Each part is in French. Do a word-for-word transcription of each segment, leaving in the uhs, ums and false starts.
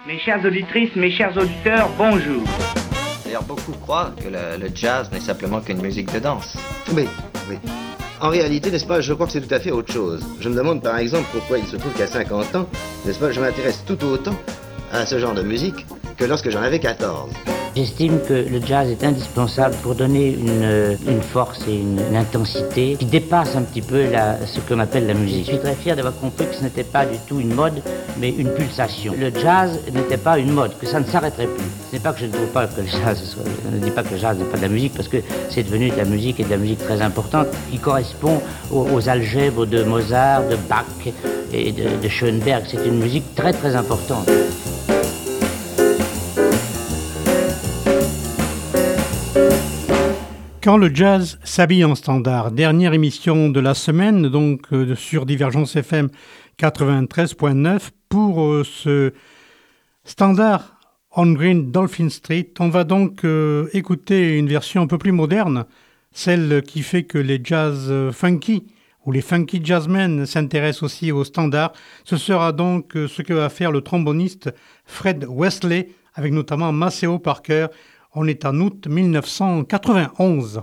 Mes chères auditrices, mes chers auditeurs, bonjour. D'ailleurs, beaucoup croient que le, le jazz n'est simplement qu'une musique de danse. Oui, oui. En réalité, n'est-ce pas, je crois que c'est tout à fait autre chose. Je me demande par exemple pourquoi il se trouve qu'à cinquante ans, n'est-ce pas, je m'intéresse tout autant à ce genre de musique que lorsque j'en avais quatorze. J'estime que le jazz est indispensable pour donner une, une force et une, une intensité qui dépasse un petit peu la, ce qu'on appelle la musique. Je suis très fier d'avoir compris que ce n'était pas du tout une mode, mais une pulsation. Le jazz n'était pas une mode, que ça ne s'arrêterait plus. Ce n'est pas que je ne trouve pas que le jazz soit, je ne dis pas que le jazz n'est pas de la musique, parce que c'est devenu de la musique et de la musique très importante qui correspond aux, aux algèbres de Mozart, de Bach et de, de Schoenberg. C'est une musique très très importante. Quand le jazz s'habille en standard, dernière émission de la semaine, donc euh, sur Divergence F M quatre-vingt-treize point neuf, pour euh, ce standard On Green Dolphin Street. On va donc euh, écouter une version un peu plus moderne, celle qui fait que les jazz euh, funky ou les funky jazzmen s'intéressent aussi au standard. Ce sera donc euh, ce que va faire le tromboniste Fred Wesley, avec notamment Maceo Parker. On est en août mille neuf cent quatre-vingt-onze.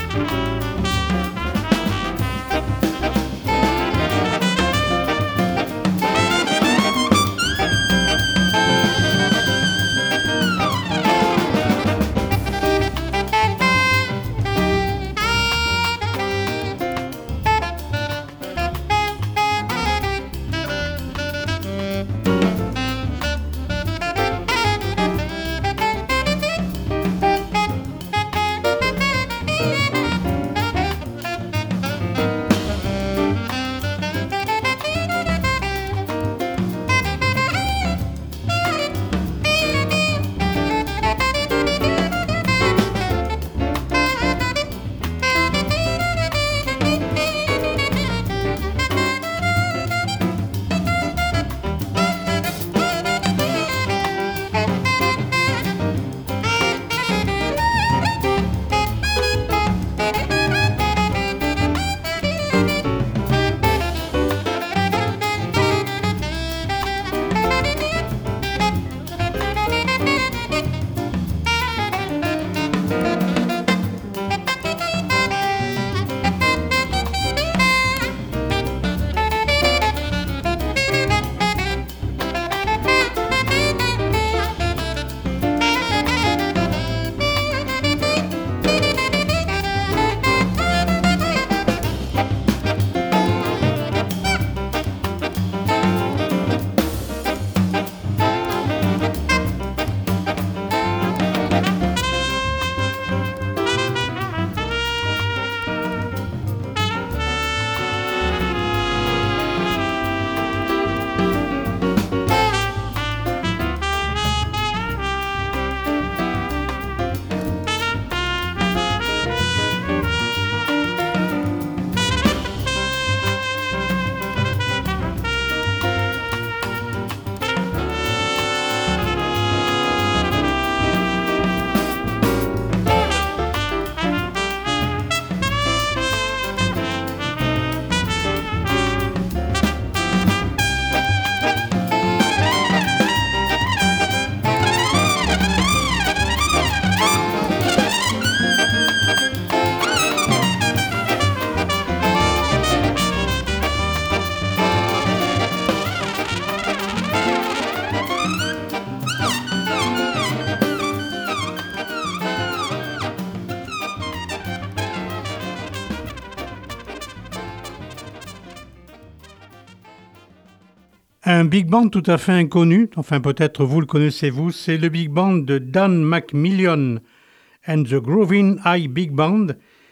Un big band tout à fait inconnu, enfin peut-être vous le connaissez-vous, c'est le big band de Dan McMillion and the Groovin' High Big Band.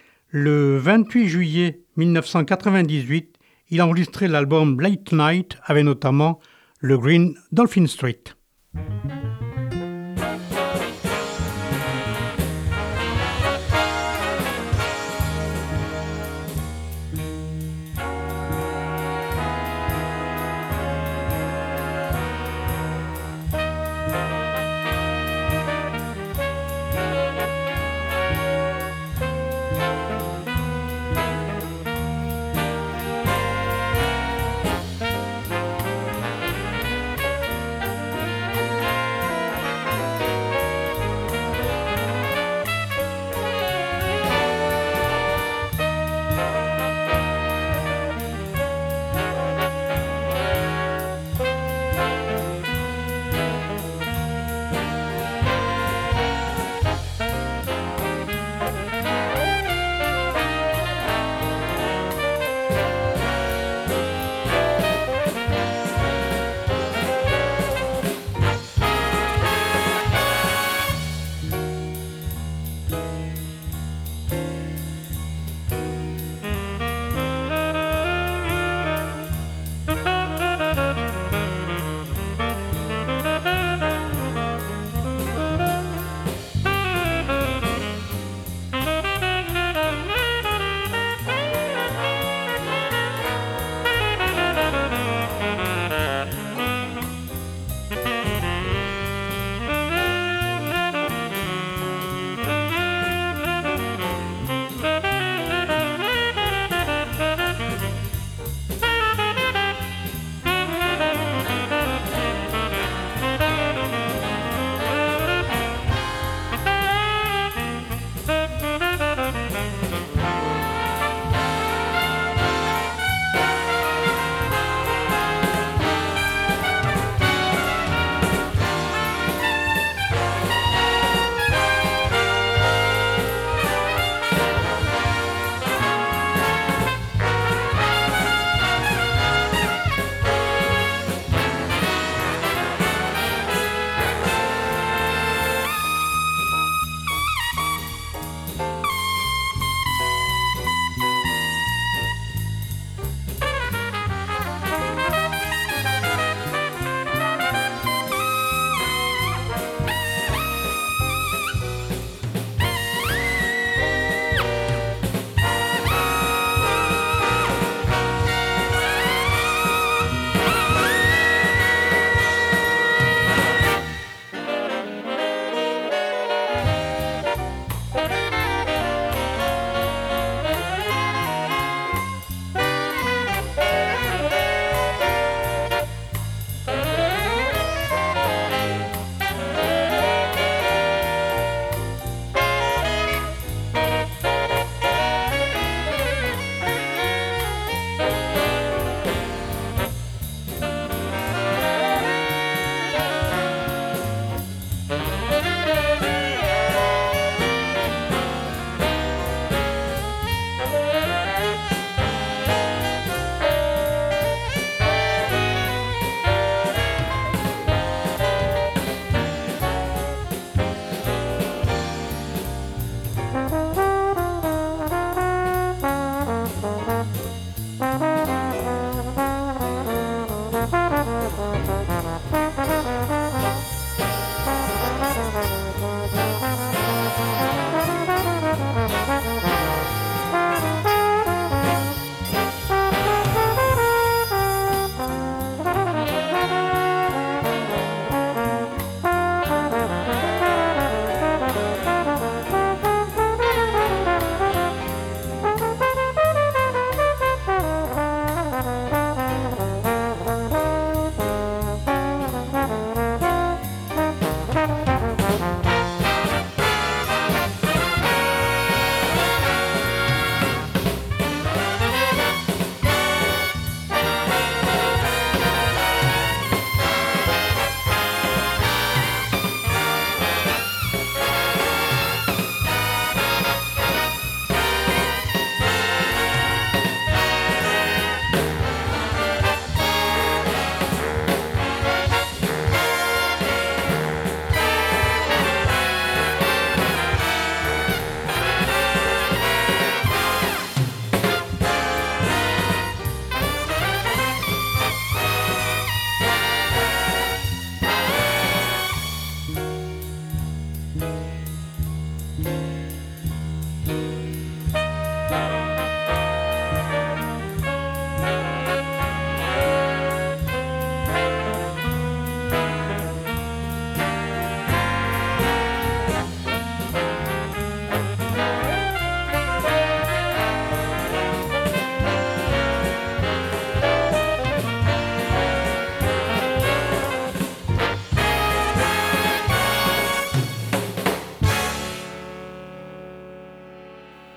Le vingt-huit juillet mille neuf cent quatre-vingt-dix-huit, il a enregistré l'album Late Night avec notamment le Green Dolphin Street.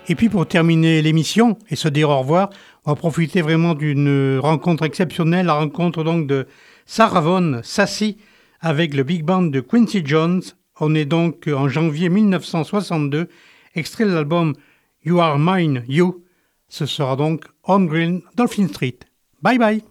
Et puis pour terminer l'émission et se dire au revoir, on va profiter vraiment d'une rencontre exceptionnelle, la rencontre donc de Sarah Vaughan Sassy avec le big band de Quincy Jones. On est donc en janvier mille neuf cent soixante-deux, extrait de l'album You Are Mine, You. Ce sera donc On Green Dolphin Street. Bye bye.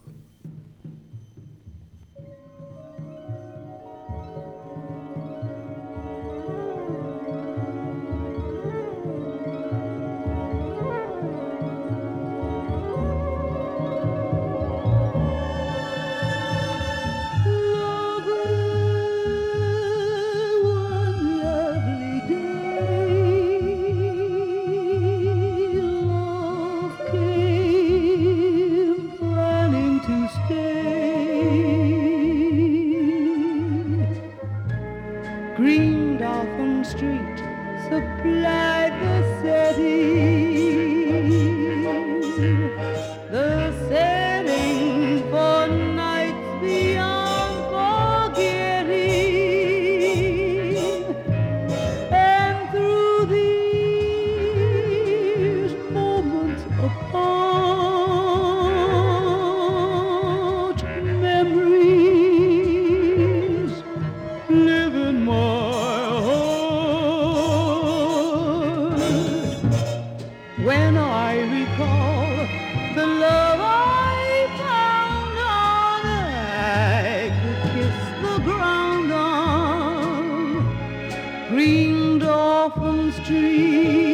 Green Dolphin Street supplied the setting, the setting for nights beyond forgetting. And through these moments apart, memories live in my heart. When I recall the love I found on, I could kiss the ground on Green Dolphin Street.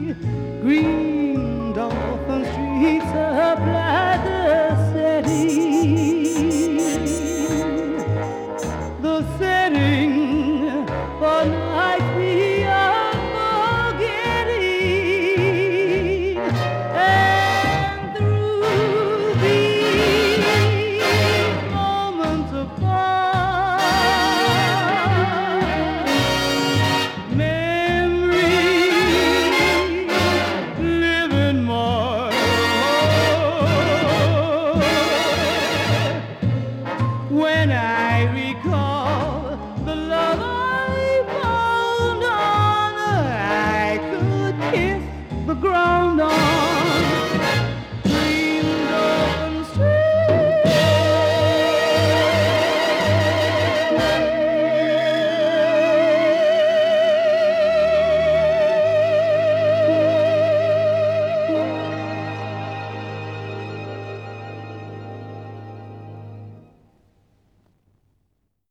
Green Dolphin Street supplied the city.